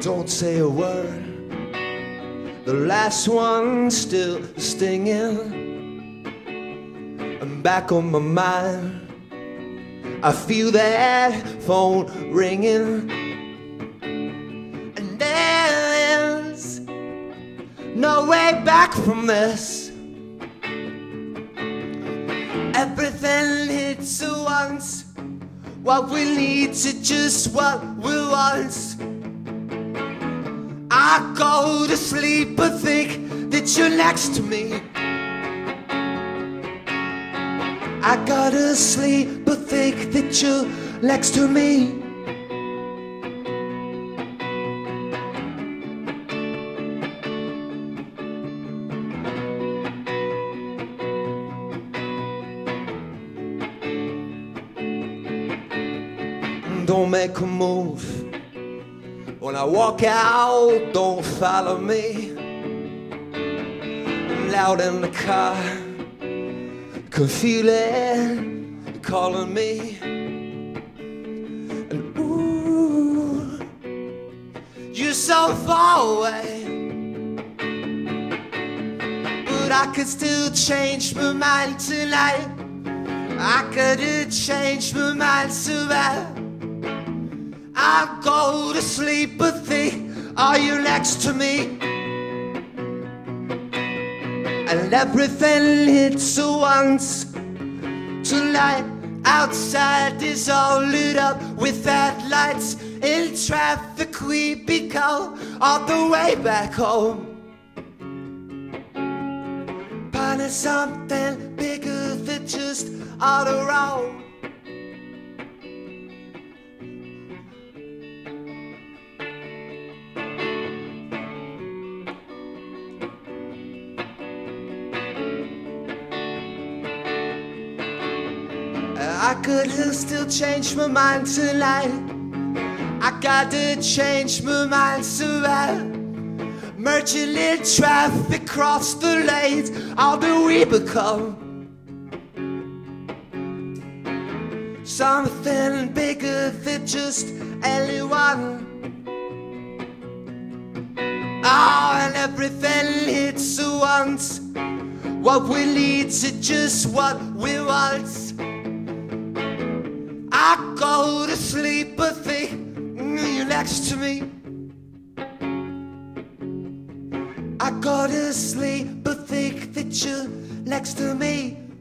Don't say a word. The last one's still stinging. I'm back on my mind. I feel that phone ringing. And there's no way back from this. Everything hits at once. What we need to just what we want. I go to sleep but think that you're next to me. I go to sleep but think that you're next to me. Don't make a move. When I walk out, don't follow me. I'm loud in the car, can feel it calling me. And ooh, you're so far away, but I could still change my mind tonight. I could change my mind so bad. I go to sleep but think, are you next to me? And everything hits at once. Tonight outside is all lit up with headlights. In traffic we become all the way back home. Finding something bigger than just all around. I could still change my mind tonight. I gotta change my mind so bad. Merging in traffic, cross the lanes. All do we become something bigger than just anyone. Oh, and everything hits at once. What we need to just what we want. I go to sleep but think you're next to me. I go to sleep but think that you're next to me.